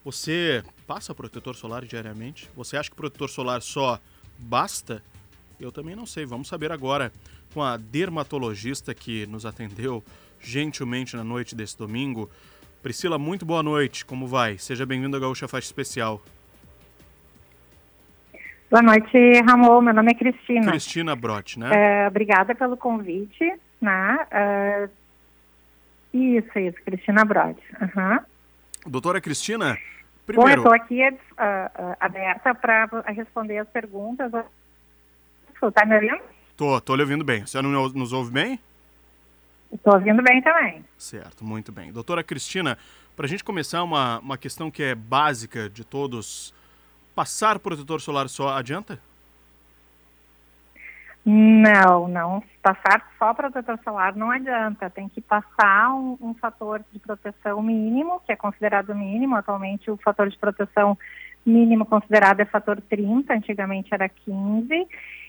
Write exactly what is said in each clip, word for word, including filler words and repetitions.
Você passa protetor solar diariamente? Você acha que protetor solar só basta? Eu também não sei. Vamos saber agora com a dermatologista que nos atendeu gentilmente na noite desse domingo. Priscila, muito boa noite. Como vai? Seja bem-vindo ao Gaúcha Faixa Especial. Boa noite, Ramon. Meu nome é Cristina. Cristina Brott, né? É, obrigada pelo convite. Né? É, isso, isso, Cristina Brott. Uhum. Doutora Cristina, primeiro... Bom, eu estou aqui uh, uh, aberta para responder as perguntas. Está me ouvindo? Tô, tô lhe ouvindo bem. Você não nos ouve bem? Estou ouvindo bem também. Certo, muito bem. Doutora Cristina, para a gente começar uma, uma questão que é básica de todos, passar protetor solar só adianta? Não, não. Passar só protetor solar não adianta. Tem que passar um, um fator de proteção mínimo, que é considerado mínimo. Atualmente o fator de proteção mínimo considerado é fator trinta, antigamente era quinze.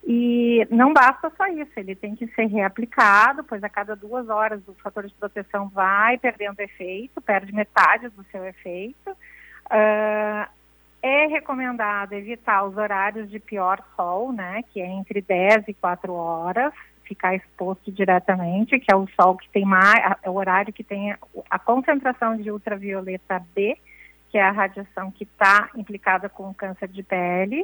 E não basta só isso, ele tem que ser reaplicado, pois a cada duas horas o fator de proteção vai perdendo efeito, perde metade do seu efeito. Uh, é recomendado evitar os horários de pior sol, né, que é entre dez e quatro horas, ficar exposto diretamente, que é o sol que tem mais, é o horário que tem a, a concentração de ultravioleta B, que é a radiação que está implicada com o câncer de pele.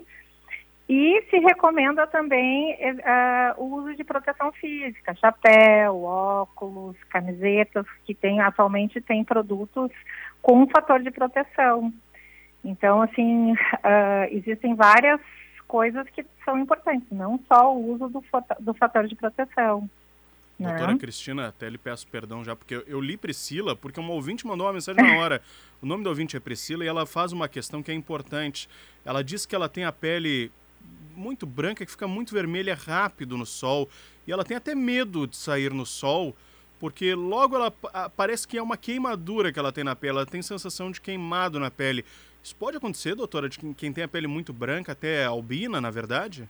E se recomenda também uh, o uso de proteção física, chapéu, óculos, camisetas, que tem, atualmente tem produtos com um fator de proteção. Então, assim, uh, existem várias coisas que são importantes, não só o uso do, do fator de proteção. Doutora né? Cristina, até lhe peço perdão já, porque eu, eu li Priscila, porque uma ouvinte mandou uma mensagem na hora. O nome da ouvinte é Priscila e ela faz uma questão que é importante. Ela diz que ela tem a pele muito branca, que fica muito vermelha rápido no sol, e ela tem até medo de sair no sol, porque logo ela parece que é uma queimadura que ela tem na pele, ela tem sensação de queimado na pele. Isso pode acontecer, doutora, de quem tem a pele muito branca, até albina, na verdade?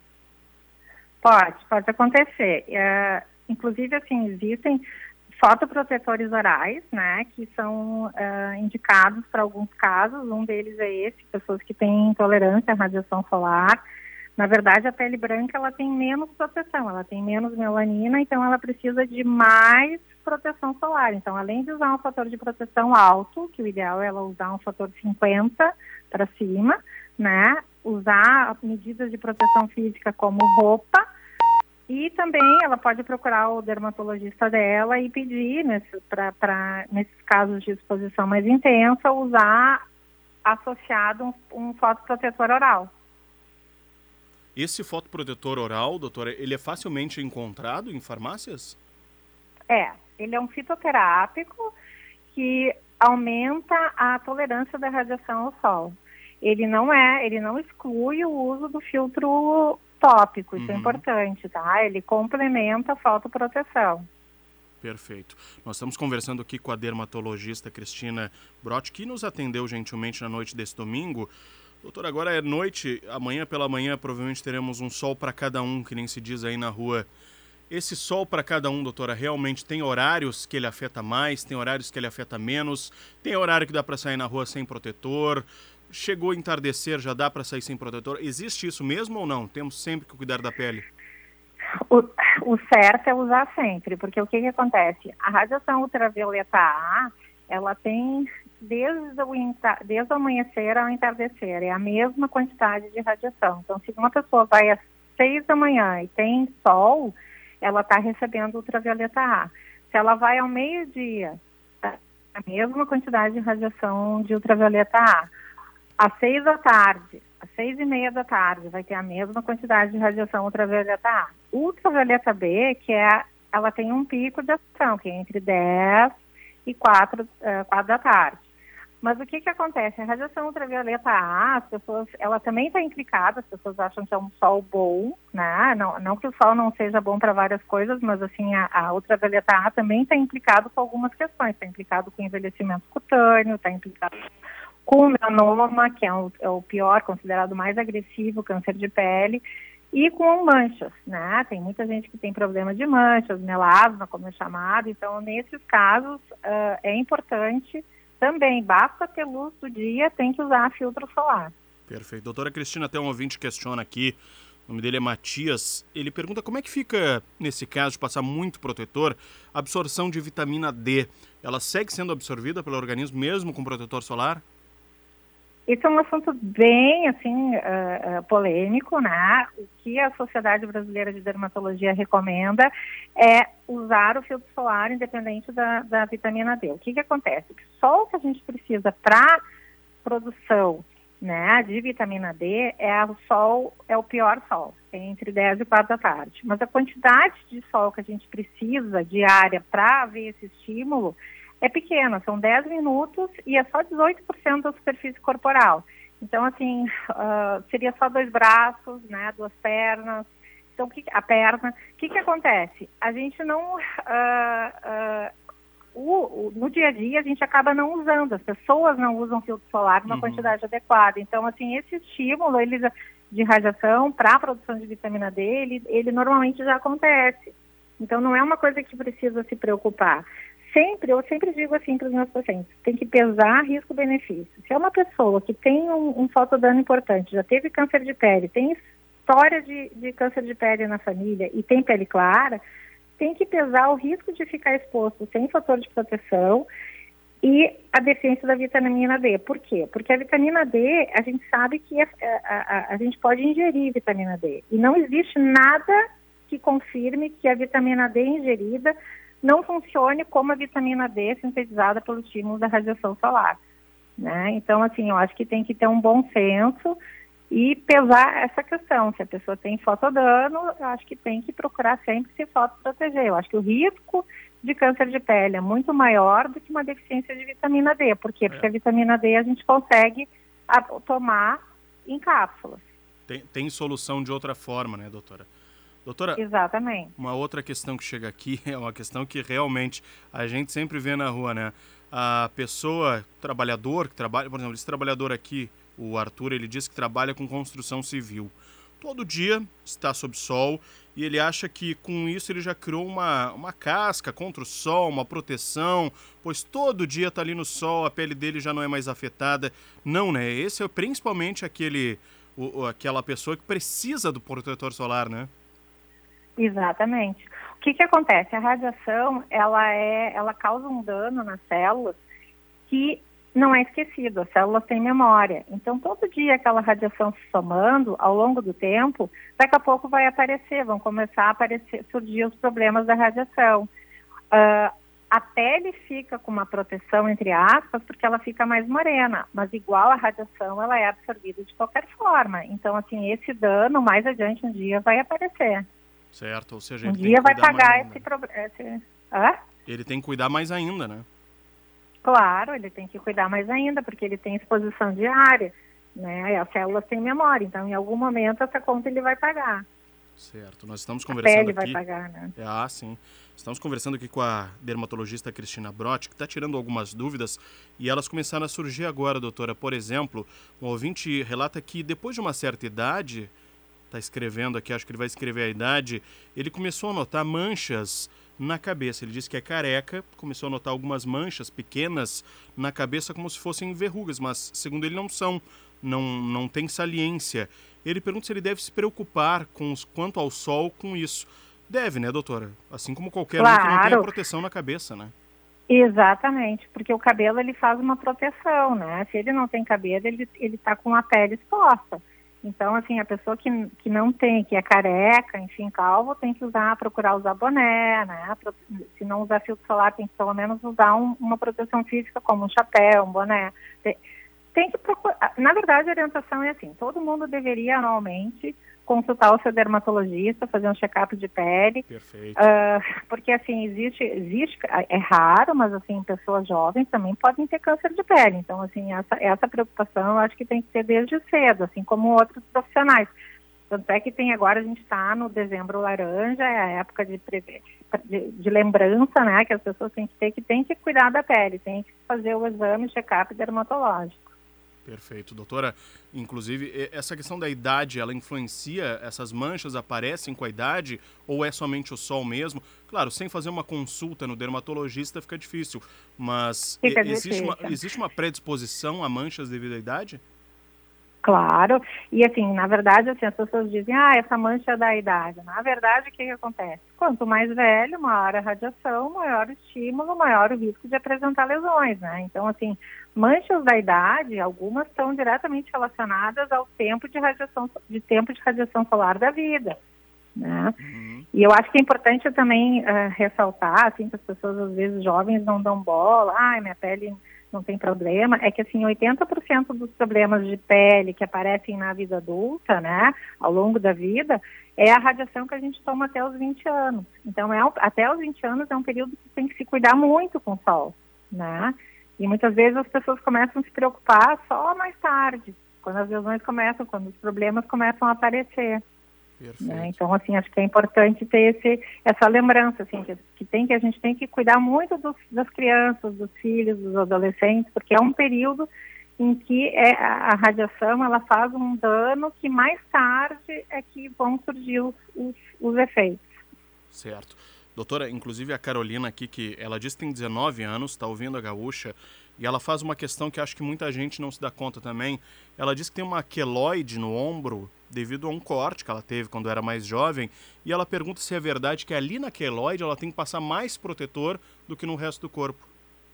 Pode, pode acontecer. É, inclusive, assim, existem fotoprotetores orais, né, que são uh, indicados para alguns casos. Um deles é esse, pessoas que têm intolerância à radiação solar. Na verdade, a pele branca, ela tem menos proteção, ela tem menos melanina, então ela precisa de mais proteção solar. Então, além de usar um fator de proteção alto, que o ideal é ela usar um fator cinquenta para cima, né, usar medidas de proteção física como roupa, e também ela pode procurar o dermatologista dela e pedir, nesse, pra, pra, nesses casos de exposição mais intensa, usar associado um, um fotoprotetor oral. Esse fotoprotetor oral, doutora, ele é facilmente encontrado em farmácias? É, ele é um fitoterápico que aumenta a tolerância da radiação ao sol. Ele não é, ele não exclui o uso do filtro tópico, isso uhum. é importante, tá? Ele complementa a fotoproteção. Perfeito. Nós estamos conversando aqui com a dermatologista Cristina Brott, que nos atendeu gentilmente na noite desse domingo. Doutor, agora é noite, amanhã pela manhã provavelmente teremos um sol para cada um, que nem se diz aí na rua. Esse sol para cada um, doutora, realmente tem horários que ele afeta mais, tem horários que ele afeta menos, tem horário que dá para sair na rua sem protetor, chegou a entardecer, já dá para sair sem protetor. Existe isso mesmo ou não? Temos sempre que cuidar da pele? O, o certo é usar sempre, porque o que, que acontece? A radiação ultravioleta A, ela tem... Desde o, desde o amanhecer ao entardecer, é a mesma quantidade de radiação. Então, se uma pessoa vai às seis da manhã e tem sol, ela está recebendo ultravioleta A. Se ela vai ao meio-dia, é a mesma quantidade de radiação de ultravioleta A. Às seis da tarde, às seis e meia da tarde, vai ter a mesma quantidade de radiação ultravioleta A. Ultravioleta B, que é, ela tem um pico de ação, que é entre dez e quatro, uh, quatro da tarde. Mas o que que acontece? A radiação ultravioleta A, as pessoas, ela também está implicada, as pessoas acham que é um sol bom, né? Não, não que o sol não seja bom para várias coisas, mas assim, a, a ultravioleta A também está implicado com algumas questões. Está implicado com envelhecimento cutâneo, está implicado com melanoma, que é o, é o pior, considerado o mais agressivo, câncer de pele, e com manchas, né? Tem muita gente que tem problema de manchas, melasma, como é chamado. Então, nesses casos, uh, é importante também, basta ter luz do dia, tem que usar filtro solar. Perfeito. Doutora Cristina, até um ouvinte questiona aqui, o nome dele é Matias, ele pergunta como é que fica, nesse caso de passar muito protetor, a absorção de vitamina D. Ela segue sendo absorvida pelo organismo mesmo com protetor solar? Esse é um assunto bem, assim, uh, uh, polêmico, né? O que a Sociedade Brasileira de Dermatologia recomenda é usar o filtro solar independente da, da vitamina D. O que que acontece? O sol que a gente precisa para produção, né, de vitamina D é o sol, é o pior sol, é entre dez e quatro da tarde. Mas a quantidade de sol que a gente precisa diária para haver esse estímulo é pequena, são dez minutos e é só dezoito por cento da superfície corporal. Então, assim, uh, seria só dois braços, né, duas pernas. Então, que, a perna. O que que acontece? A gente não... Uh, uh, o, o, no dia a dia, a gente acaba não usando. As pessoas não usam filtro solar numa uhum. quantidade adequada. Então, assim, esse estímulo ele, de radiação para a produção de vitamina D, ele, ele normalmente já acontece. Então, não é uma coisa que precisa se preocupar. Sempre, eu sempre digo assim para os meus pacientes, tem que pesar risco-benefício. Se é uma pessoa que tem um, um fotodano importante, já teve câncer de pele, tem história de, de câncer de pele na família e tem pele clara, tem que pesar o risco de ficar exposto sem fator de proteção e a deficiência da vitamina D. Por quê? Porque a vitamina D, a gente sabe que é, a, a, a gente pode ingerir vitamina D. E não existe nada que confirme que a vitamina D ingerida não funcione como a vitamina D sintetizada pelo estímulo da radiação solar, né? Então, assim, eu acho que tem que ter um bom senso e pesar essa questão. Se a pessoa tem fotodano, eu acho que tem que procurar sempre se fotoproteger. Eu acho que o risco de câncer de pele é muito maior do que uma deficiência de vitamina D. Por quê? Porque é. a vitamina D a gente consegue a, tomar em cápsulas. Tem, tem solução de outra forma, né, doutora? Doutora, exatamente. Uma outra questão que chega aqui é uma questão que realmente a gente sempre vê na rua, né? A pessoa, trabalhador, que trabalha, por exemplo, esse trabalhador aqui, o Arthur, ele diz que trabalha com construção civil. Todo dia está sob sol e ele acha que com isso ele já criou uma, uma casca contra o sol, uma proteção, pois todo dia está ali no sol, a pele dele já não é mais afetada. Não, né? Esse é principalmente aquele, o, aquela pessoa que precisa do protetor solar, né? Exatamente. O que que acontece? A radiação, ela, é, ela causa um dano nas células que não é esquecido, as células têm memória. Então, todo dia aquela radiação se somando, ao longo do tempo, daqui a pouco vai aparecer, vão começar a aparecer, surgir os problemas da radiação. Uh, a pele fica com uma proteção, entre aspas, porque ela fica mais morena, mas igual a radiação, ela é absorvida de qualquer forma. Então, assim, esse dano, mais adiante um dia, vai aparecer. Certo, ou seja, um ele dia tem que vai pagar esse problema. Hã? Ele tem que cuidar mais ainda, né? Claro, ele tem que cuidar mais ainda, porque ele tem exposição diária, né? As células têm memória, então em algum momento essa conta ele vai pagar. Certo, nós estamos conversando a pele aqui... vai pagar, né? Ah, sim. Estamos conversando aqui com a dermatologista Cristina Brott, que está tirando algumas dúvidas e elas começaram a surgir agora, doutora. Por exemplo, um ouvinte relata que depois de uma certa idade... está escrevendo aqui, acho que ele vai escrever a idade, ele começou a notar manchas na cabeça. Ele disse que é careca, começou a notar algumas manchas pequenas na cabeça como se fossem verrugas, mas segundo ele não são, não, não tem saliência. Ele pergunta se ele deve se preocupar com os, quanto ao sol com isso. Deve, né, doutora? Assim como qualquer claro. um que não tenha proteção na cabeça, né? Exatamente, porque o cabelo ele faz uma proteção, né? Se ele não tem cabelo, ele ele está com a pele exposta. Então, assim, a pessoa que, que não tem, que é careca, enfim, calvo, tem que usar, procurar usar boné, né? Se não usar filtro solar, tem que pelo menos usar um, uma proteção física, como um chapéu, um boné. Tem, tem que procurar. Na verdade, a orientação é assim, todo mundo deveria anualmente consultar o seu dermatologista, fazer um check-up de pele. Perfeito. Uh, porque, assim, existe, existe, é raro, mas, assim, pessoas jovens também podem ter câncer de pele. Então, assim, essa, essa preocupação eu acho que tem que ter desde cedo, assim como outros profissionais. Tanto é que tem agora, a gente está no dezembro laranja, é a época de, de, de lembrança, né, que as pessoas têm que ter, que tem que cuidar da pele, tem que fazer o exame, check-up dermatológico. Perfeito. Doutora, inclusive, essa questão da idade, ela influencia, essas manchas aparecem com a idade ou é somente o sol mesmo? Claro, sem fazer uma consulta no dermatologista fica difícil, mas Fica existe, difícil. uma, existe uma predisposição a manchas devido à idade? Claro, e assim, na verdade, assim, as pessoas dizem, ah, essa mancha é da idade. Na verdade, o que, que acontece? Quanto mais velho, maior a radiação, maior o estímulo, maior o risco de apresentar lesões, né? Então, assim, manchas da idade, algumas estão diretamente relacionadas ao tempo de radiação, de tempo de radiação solar da vida, né? Uhum. E eu acho que é importante também uh, ressaltar, assim, que as pessoas, às vezes, jovens não dão bola, ah, minha pele não tem problema, é que assim, oitenta por cento dos problemas de pele que aparecem na vida adulta, né, ao longo da vida, é a radiação que a gente toma até os vinte anos. Então, é, até os vinte anos é um período que tem que se cuidar muito com o sol, né, e muitas vezes as pessoas começam a se preocupar só mais tarde, quando as lesões começam, quando os problemas começam a aparecer. Né? Então, assim, acho que é importante ter esse, essa lembrança, assim, que, que, tem, que a gente tem que cuidar muito dos, das crianças, dos filhos, dos adolescentes, porque é um período em que é, a, a radiação, ela faz um dano que mais tarde é que vão surgir os, os, os efeitos. Certo. Doutora, inclusive a Carolina aqui, que ela diz que tem dezenove anos, está ouvindo a Gaúcha, e ela faz uma questão que acho que muita gente não se dá conta também. Ela diz que tem uma queloide no ombro devido a um corte que ela teve quando era mais jovem, e ela pergunta se é verdade que ali na queloide ela tem que passar mais protetor do que no resto do corpo.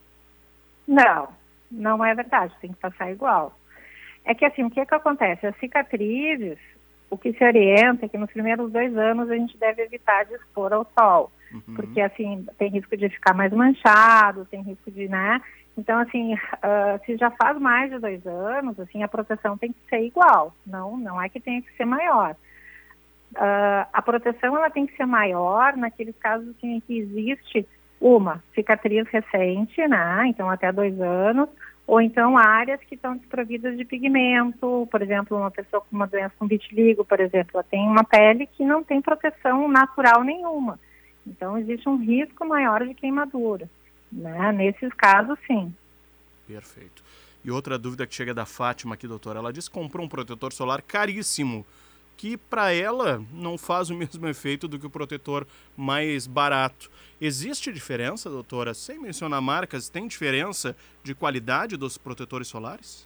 Não, não é verdade, tem que passar igual. É que assim, o que que acontece? As cicatrizes, o que se orienta é que nos primeiros dois anos a gente deve evitar de expor ao sol, uhum. porque assim, tem risco de ficar mais manchado, tem risco de, né? Então, assim, uh, se já faz mais de dois anos, assim, a proteção tem que ser igual, não, não é que tenha que ser maior. Uh, a proteção, ela tem que ser maior naqueles casos assim, em que existe uma cicatriz recente, né, então até dois anos, ou então áreas que estão desprovidas de pigmento, por exemplo, uma pessoa com uma doença com vitiligo, por exemplo, ela tem uma pele que não tem proteção natural nenhuma, então existe um risco maior de queimadura. Né? Nesses casos, sim. Perfeito. E outra dúvida que chega da Fátima aqui, doutora, ela disse que comprou um protetor solar caríssimo, que para ela não faz o mesmo efeito do que o protetor mais barato. Existe diferença, doutora? Sem mencionar marcas, tem diferença de qualidade dos protetores solares?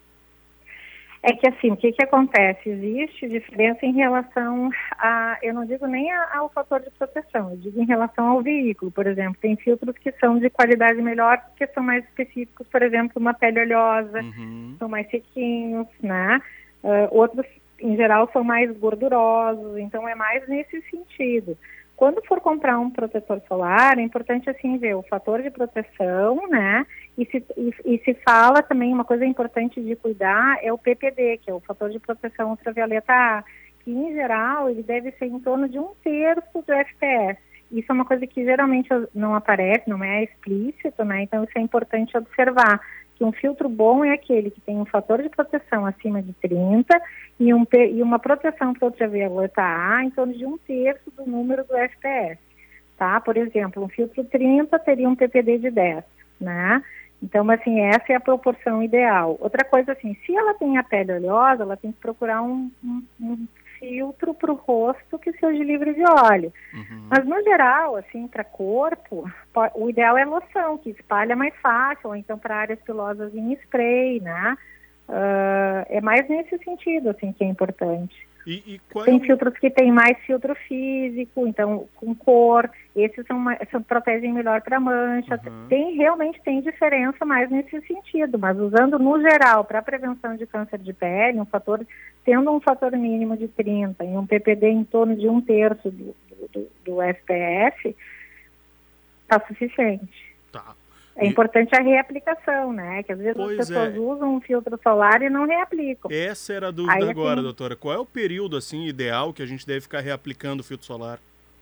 É que assim, o que que acontece? Existe diferença em relação a, eu não digo nem a, ao fator de proteção, eu digo em relação ao veículo, por exemplo, tem filtros que são de qualidade melhor, porque são mais específicos, por exemplo, uma pele oleosa, uhum. são mais sequinhos, né? Uh, outros, em geral, são mais gordurosos, então é mais nesse sentido. Quando for comprar um protetor solar, é importante assim ver o fator de proteção, né? E se, e, e se fala também, uma coisa importante de cuidar é o P P D, que é o fator de proteção ultravioleta A, que em geral ele deve ser em torno de um terço do F P S. Isso é uma coisa que geralmente não aparece, não é explícito, né? Então isso é importante observar, que um filtro bom é aquele que tem um fator de proteção acima de trinta e, um, e uma proteção para ultravioleta A em torno de um terço do número do F P S, tá? Por exemplo, um filtro trinta teria um P P D de dez, né? Então, assim, essa é a proporção ideal. Outra coisa, assim, se ela tem a pele oleosa, ela tem que procurar um, um, um filtro para o rosto que seja livre de óleo. Uhum. Mas, no geral, assim, para corpo, o ideal é loção, que espalha mais fácil, ou então para áreas pilosas em spray, né? Uh, é mais nesse sentido, assim, que é importante. E, e qual tem é o... filtros que tem mais filtro físico, então com cor, esses são, são protegem melhor para mancha. Uhum. Tem, realmente tem diferença mais nesse sentido, mas usando no geral para prevenção de câncer de pele, um fator, tendo um fator mínimo de trinta e um P P D em torno de um terço do, do, do F P S, está suficiente. Tá. É importante a reaplicação, né? Que às vezes pois as pessoas é. usam um filtro solar e não reaplicam. Essa era a dúvida Aí, agora, assim, doutora. Qual é o período, assim, ideal que a gente deve ficar reaplicando o filtro solar?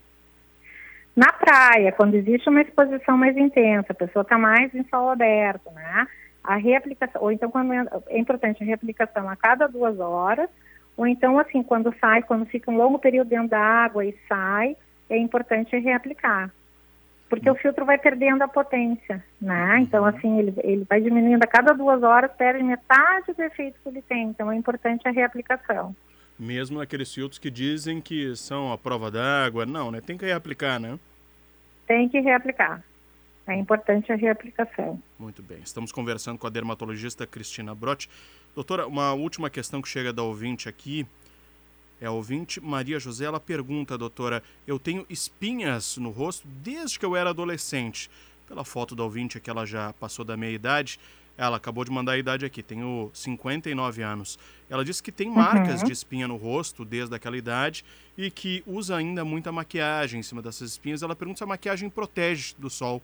Na praia, quando existe uma exposição mais intensa, a pessoa está mais em sol aberto, né? A reaplicação, ou então quando é, é importante a reaplicação a cada duas horas, ou então, assim, quando sai, quando fica um longo período dentro da água e sai, é importante reaplicar. porque o filtro vai perdendo a potência, né? Então, assim, ele, ele vai diminuindo a cada duas horas, perde metade do efeito que ele tem. Então, é importante a reaplicação. Mesmo naqueles filtros que dizem que são a prova d'água, não, né? Tem que reaplicar, né? Tem que reaplicar. É importante a reaplicação. Muito bem. Estamos conversando com a dermatologista Cristina Brotti. Doutora, uma última questão que chega da ouvinte aqui. É a ouvinte Maria José, ela pergunta, doutora, eu tenho espinhas no rosto desde que eu era adolescente. Pela foto da ouvinte que ela já passou da meia idade, ela acabou de mandar a idade aqui, tenho cinquenta e nove anos. Ela disse que tem marcas Uhum. de espinha no rosto desde aquela idade e que usa ainda muita maquiagem em cima dessas espinhas. Ela pergunta se a maquiagem protege do sol.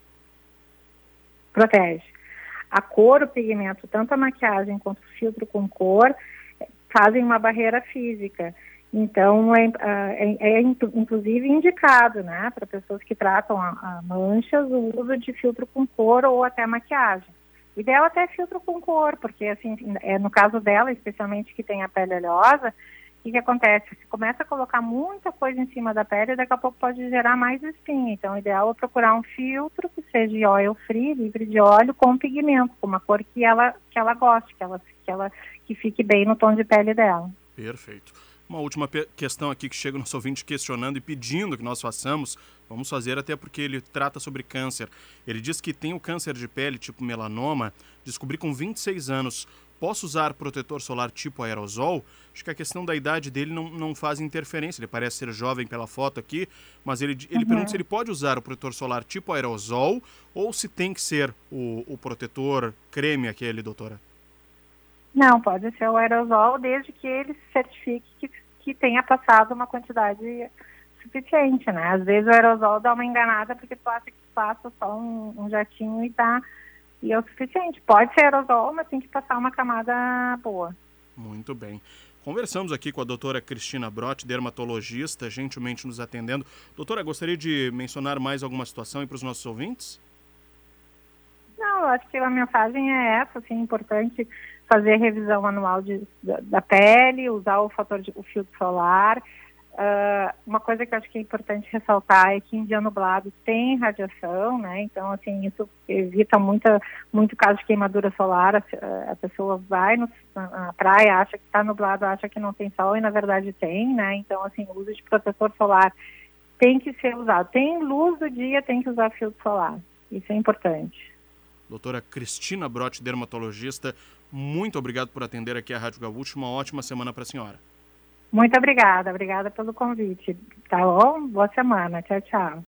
Protege. A cor, o pigmento, tanto a maquiagem quanto o filtro com cor, fazem uma barreira física. Então, é, é, é inclusive indicado, né, para pessoas que tratam a, a manchas, o uso de filtro com cor ou até maquiagem. O ideal até filtro com cor, porque, assim, é, no caso dela, especialmente que tem a pele oleosa, o que, que acontece? Você começa a colocar muita coisa em cima da pele e daqui a pouco pode gerar mais espinha. Então, o ideal é procurar um filtro que seja oil free, livre de óleo, com pigmento, com uma cor que ela, que ela goste, que, ela, que, ela, que fique bem no tom de pele dela. Perfeito. Uma última questão aqui que chega o nosso ouvinte questionando e pedindo que nós façamos, vamos fazer até porque ele trata sobre câncer. Ele diz que tem o câncer de pele tipo melanoma, descobri com vinte e seis anos. Posso usar protetor solar tipo aerosol? Acho que a questão da idade dele não, não faz interferência, ele parece ser jovem pela foto aqui, mas ele, ele uhum. pergunta se ele pode usar o protetor solar tipo aerosol ou se tem que ser o, o protetor creme aquele, doutora. Não, pode ser o aerosol, desde que ele certifique que, que tenha passado uma quantidade suficiente, né? Às vezes o aerosol dá uma enganada porque tu acha que passa só um, um jatinho e tá, e é o suficiente. Pode ser aerosol, mas tem que passar uma camada boa. Muito bem. Conversamos aqui com a doutora Cristina Brotti, dermatologista, gentilmente nos atendendo. Doutora, gostaria de mencionar mais alguma situação para os nossos ouvintes? Não, eu acho que a mensagem é essa, assim, importante fazer revisão anual de, da, da pele, usar o fator de, o filtro solar. Uh, uma coisa que eu acho que é importante ressaltar é que em dia nublado tem radiação, né? Então, assim, isso evita muita, muito caso de queimadura solar. A, a pessoa vai no, na praia, acha que está nublado, acha que não tem sol e, na verdade, tem, né? Então, assim, o uso de protetor solar tem que ser usado. Tem luz do dia, tem que usar filtro solar. Isso é importante. Doutora Cristina Brotti, dermatologista, muito obrigado por atender aqui a Rádio Gaúcha. Uma ótima semana para a senhora. Muito obrigada. Obrigada pelo convite. Tá bom? Boa semana. Tchau, tchau.